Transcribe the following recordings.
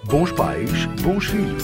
Bons pais, bons filhos.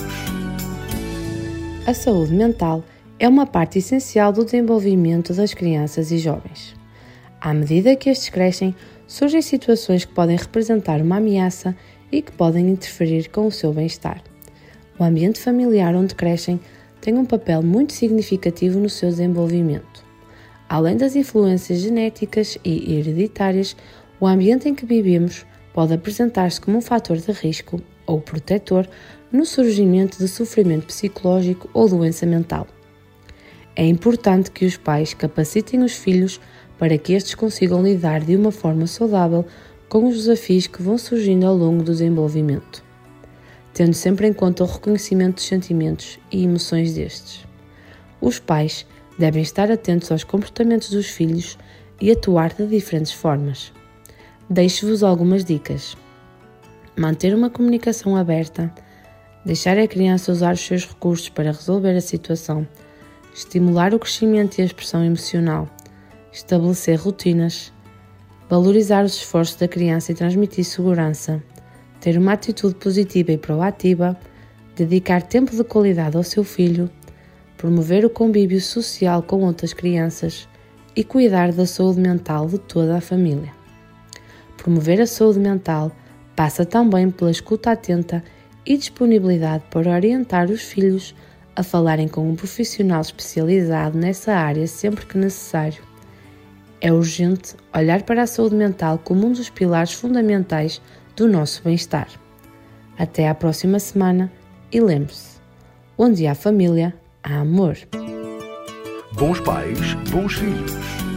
A saúde mental é uma parte essencial do desenvolvimento das crianças e jovens. À medida que estes crescem, surgem situações que podem representar uma ameaça e que podem interferir com o seu bem-estar. O ambiente familiar onde crescem tem um papel muito significativo no seu desenvolvimento. Além das influências genéticas e hereditárias, o ambiente em que vivemos pode apresentar-se como um fator de risco ou protetor no surgimento de sofrimento psicológico ou doença mental. É importante que os pais capacitem os filhos para que estes consigam lidar de uma forma saudável com os desafios que vão surgindo ao longo do desenvolvimento, tendo sempre em conta o reconhecimento dos sentimentos e emoções destes. Os pais devem estar atentos aos comportamentos dos filhos e atuar de diferentes formas. Deixo-vos algumas dicas. Manter uma comunicação aberta, deixar a criança usar os seus recursos para resolver a situação, estimular o crescimento e a expressão emocional, estabelecer rotinas, valorizar os esforços da criança e transmitir segurança, ter uma atitude positiva e proativa, dedicar tempo de qualidade ao seu filho, promover o convívio social com outras crianças e cuidar da saúde mental de toda a família. Promover a saúde mental passa também pela escuta atenta e disponibilidade para orientar os filhos a falarem com um profissional especializado nessa área sempre que necessário. É urgente olhar para a saúde mental como um dos pilares fundamentais do nosso bem-estar. Até à próxima semana e lembre-se, onde há família, há amor. Bons pais, bons filhos.